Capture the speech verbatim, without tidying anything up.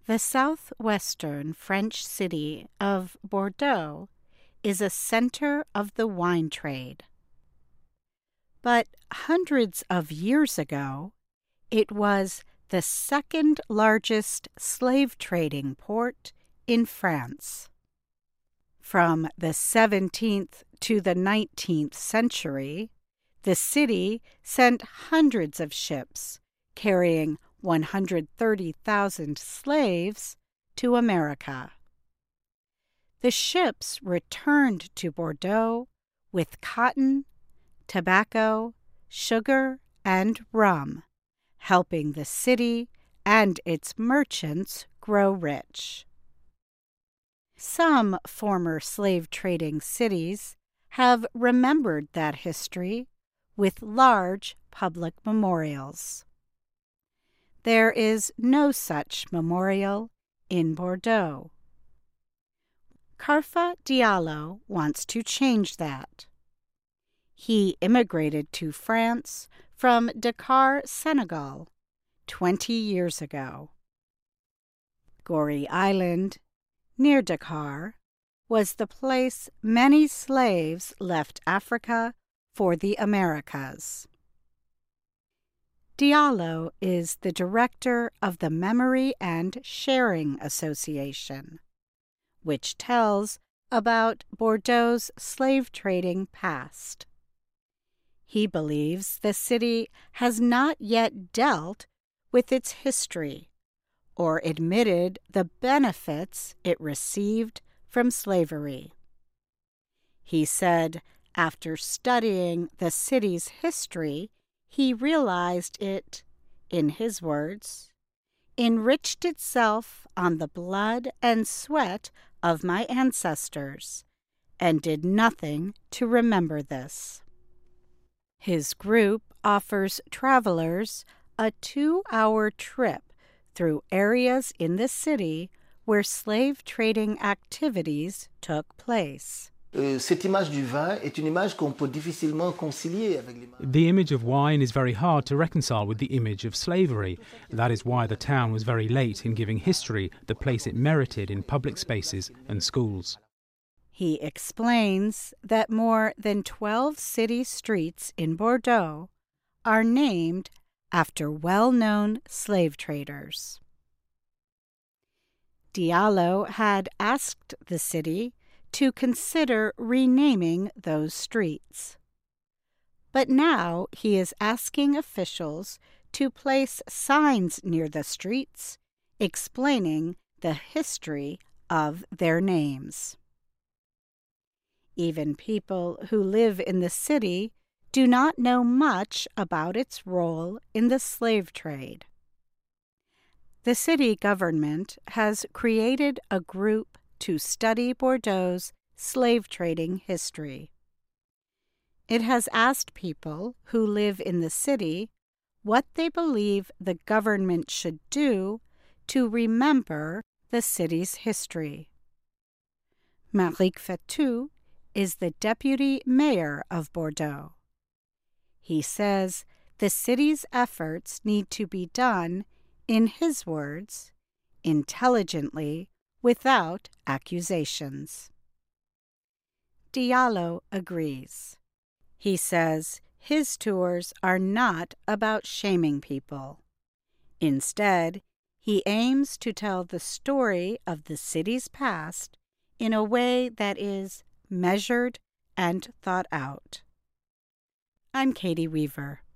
The southwestern French city of Bordeaux is a center of the wine trade. But hundreds of years ago, it was the second largest slave trading port in France. From the seventeenth to the nineteenth century, the city sent hundreds of ships carrying one hundred thirty thousand slaves to America. The ships returned to Bordeaux with cotton, tobacco, sugar, and rum, helping the city and its merchants grow rich. Some former slave-trading cities have remembered that history with large public memorials. There is no such memorial in Bordeaux. Karfa Diallo wants to change that. He immigrated to France from Dakar, Senegal, twenty years ago. Gorée Island, near Dakar, was the place many slaves left Africa for the Americas. Diallo is the director of the Memory and Sharing Association, which tells about Bordeaux's slave-trading past. He believes the city has not yet dealt with its history or admitted the benefits it received from slavery. He said after studying the city's history, he realized it, in his words, enriched itself on the blood and sweat of my ancestors, and did nothing to remember this. His group offers travelers a two-hour trip through areas in the city where slave-trading activities took place. Cette image du vin est une image qu'on peut difficilement concilier avec l'image. The image of wine is very hard to reconcile with the image of slavery. That is why the town was very late in giving history the place it merited in public spaces and schools. He explains that more than twelve city streets in Bordeaux are named after well-known slave traders. Diallo had asked the city to consider renaming those streets. But now he is asking officials to place signs near the streets explaining the history of their names. Even people who live in the city do not know much about its role in the slave trade. The city government has created a group to study Bordeaux's slave trading history. It has asked people who live in the city what they believe the government should do to remember the city's history. Maric Fatou is the deputy mayor of Bordeaux. He says the city's efforts need to be done, in his words, intelligently, without accusations. Diallo agrees. He says his tours are not about shaming people. Instead, he aims to tell the story of the city's past in a way that is measured and thought out. I'm Katie Weaver.